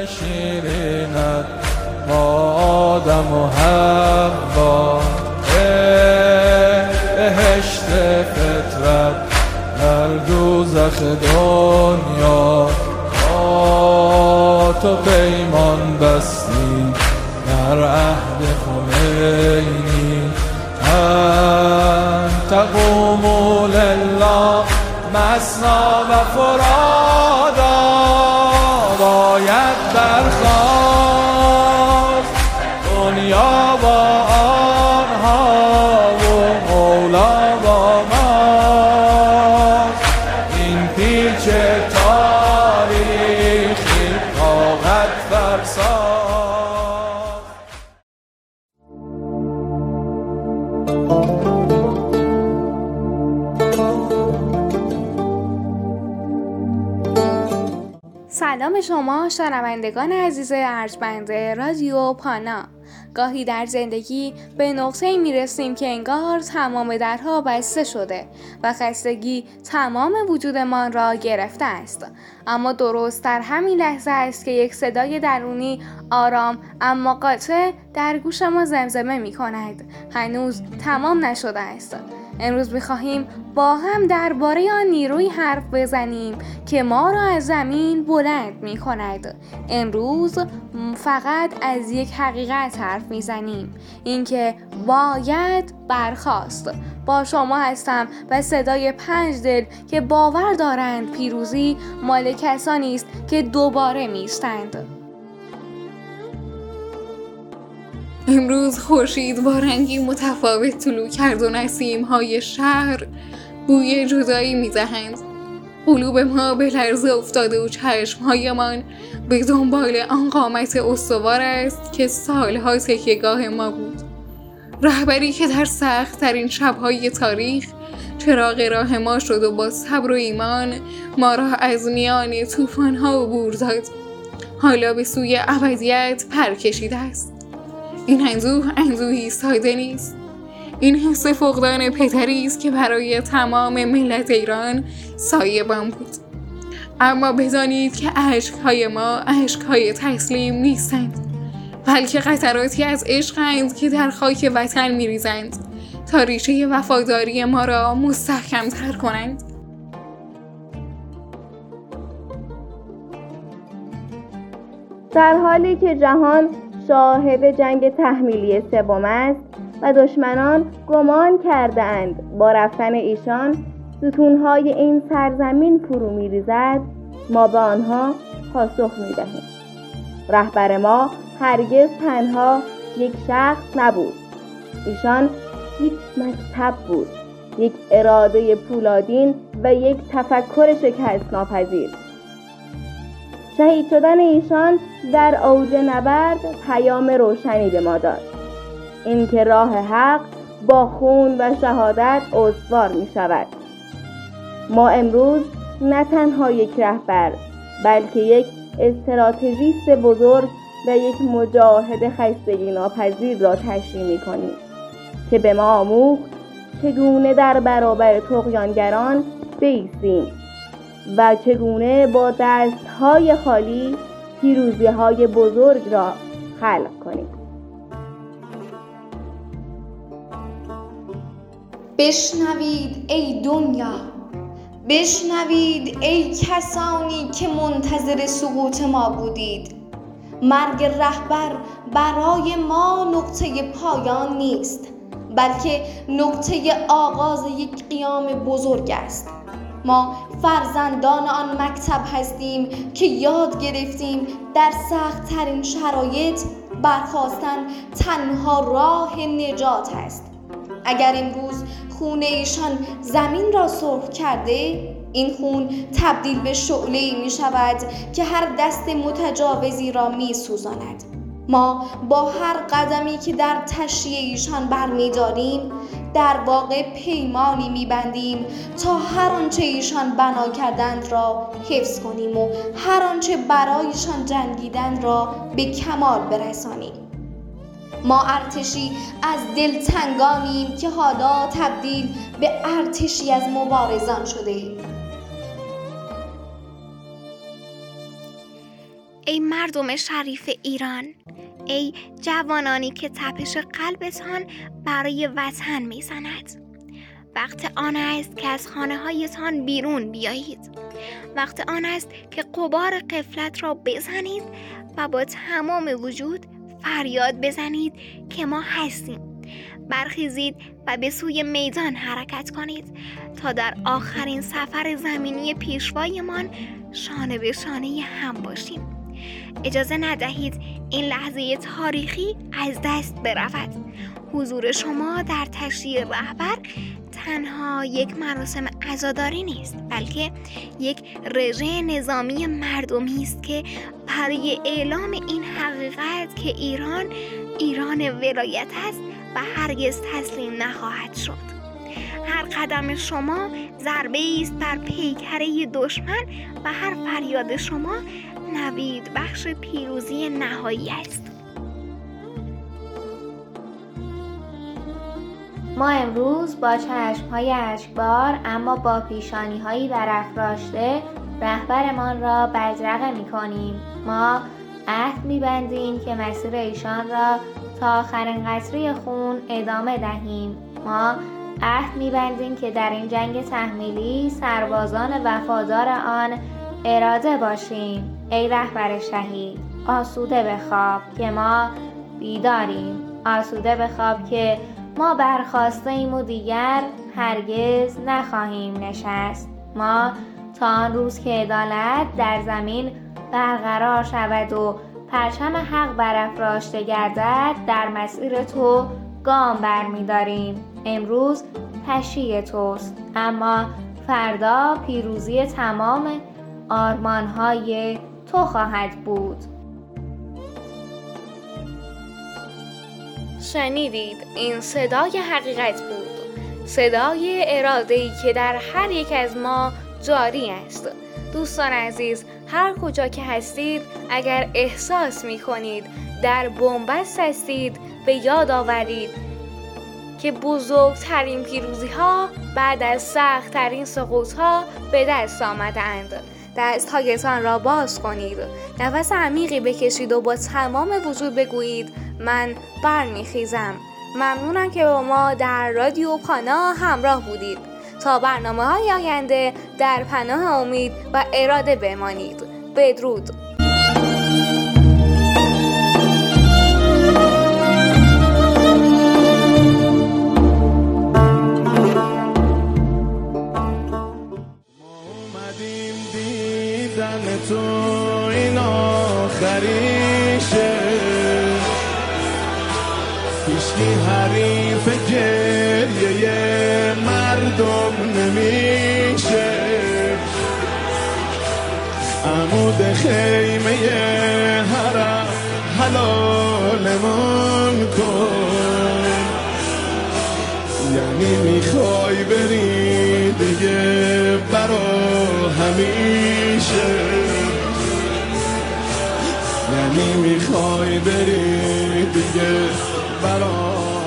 شیرینت با آدم و حوا، بهشت فطرت در دوزخ دنیا، با تو پیمان بستی در عهد خمینی. انت قوم لله مثنا و فرادا، باید برخاست دنیا با آنها و مولا با ما. این پیچ تاریخی طاقت فرسا. سلام شما شنوندگان عزیز ارجمند رادیو پانا. گاهی در زندگی به نقطه‌ای میرسیم که انگار تمام درها بسته شده و خستگی تمام وجودمان را گرفته است. اما درست در همین لحظه است که یک صدای درونی آرام اما قاطع در گوش ما زمزمه می کند: هنوز تمام نشده است. امروز می‌خواهیم با هم درباره آن نیروی حرف بزنیم که ما را از زمین بلند می‌کند. امروز فقط از یک حقیقت حرف می‌زنیم، اینکه باید برخاست. با شما هستم و صدای 5 دل که باور دارند پیروزی مال کسانی است که دوباره می‌ایستند. امروز خورشید با رنگی متفاوت طلوع کرد و نسیم‌های شهر بوی جدایی می‌دهند. قلوب ما به لرزه افتاده و چشم‌هایمان به دنبال آن قامت استوار است که سالها تکیه‌گاه ما بود. رهبری که در سخت‌ترین شب‌های تاریخ چراغ راه ما شد و با صبر و ایمان ما را از میان طوفان‌ها عبور داد. حالا به سوی ابدیت پر کشیده است. این اندوهی ساده نیست. این حس فقدان پدری است که برای تمام ملت ایران سایه‌بان بود. اما بدانید که اشک‌های ما اشک‌های تسلیم نیستند، بلکه قطراتی از عشقند که در خاک وطن می‌ریزند تا ریشه وفاداری ما را مستحکم‌تر کنند. در حالی که جهان شاهد جنگ تحمیلی سوم است و دشمنان گمان کرده‌اند با رفتن ایشان ستونهای این سرزمین فرو می‌ریزد، ما به آنها پاسخ می‌دهیم. رهبر ما هرگز تنها یک شخص نبود. ایشان یک مکتب بود، یک اراده پولادین و یک تفکر شکست ناپذیر. شهید شدن ایشان در اوج نبرد پیام روشنی به ما داد: اینکه راه حق با خون و شهادت استوار می شود. ما امروز نه تنها یک رهبر، بلکه یک استراتژیست بزرگ و یک مجاهد خستگی ناپذیر را تشریح می کنیم که به ما آموخت چگونه در برابر طغیانگران بایستیم و چگونه با دستهای خالی پیروزی‌های بزرگ را خلق کنیم. بشنوید ای دنیا، بشنوید ای کسانی که منتظر سقوط ما بودید. مرگ رهبر برای ما نقطه پایان نیست، بلکه نقطه آغاز یک قیام بزرگ است. ما فرزندان آن مکتب هستیم که یاد گرفتیم در سخت‌ترین شرایط برخاستن تنها راه نجات است. اگر امروز خون ایشان زمین را سرخ کرده، این خون تبدیل به شعله‌ای می شود که هر دست متجاوزی را می سوزاند. ما با هر قدمی که در تشییع ایشان برمی‌داریم در واقع پیمانی می‌بندیم تا هر آنچه ایشان بنا کردند را حفظ کنیم و هر آنچه برایشان جنگیدند را به کمال برسانیم. ما ارتشی از دلتنگانیم که حالا تبدیل به ارتشی از مبارزان شده ایم. ای مردم شریف ایران، ای جوانانی که تپش قلبتان برای وطن میزند، وقت آن است که از خانه هایتان بیرون بیایید. وقت آن است که غبار غفلت را بزنید و با تمام وجود فریاد بزنید که ما هستیم. برخیزید و به سوی میدان حرکت کنید تا در آخرین سفر زمینی پیشوایمان شانه به شانه هم باشیم. اجازه ندهید این لحظه تاریخی از دست برود. حضور شما در تشییع رهبر تنها یک مراسم عزاداری نیست، بلکه یک رژه نظامی مردمی است که برای اعلام این حقیقت که ایران ولایت است و هرگز تسلیم نخواهد شد. هر قدم شما ضربه است بر پیکره دشمن و هر فریاد شما نوید بخش پیروزی نهایی است. ما امروز با چشم‌های اشکبار اما با پیشانی‌هایی برافراشته رهبرمان را بدرقه می‌کنیم. ما عهد می‌بندیم که مسیر ایشان را تا آخرین قطره خون ادامه دهیم. ما عهد می‌بندیم که در این جنگ تحمیلی سربازان وفادار آن اراده باشیم. ای رهبر شهید، آسوده بخواب که ما بیداریم. آسوده بخواب که ما برخاسته ایم و دیگر هرگز نخواهیم نشست. ما تا آن روز که عدالت در زمین برقرار شود و پرچم حق برافراشته گردد در مسیر تو گام برمی‌داریم. امروز تشییع توست، اما فردا پیروزی تمام آرمان‌های تو خواهد بود. شنیدید، این صدای حقیقت بود، صدای اراده‌ای که در هر یک از ما جاری است. دوستان عزیز، هر کجا که هستید، اگر احساس می کنید در بنبست هستید، به یاد آورید که بزرگترین پیروزی ها بعد از سخت ترین سقوط ها به دست آمدند. دست‌هایتان را باز کنید، نفس عمیقی بکشید و با تمام وجود بگویید من برمیخیزم. ممنونم که با ما در رادیو پانا همراه بودید. تا برنامه‌های آینده در پناه امید و اراده بمانید. بدرود. تو این آخریشه، هیچکی حریف گریه مردم نمیشه. عمود خیمه حرم حلالمون کن، یعنی میخوای بری دیگه برا همیشه، یعنی میخوای بری دیگه برا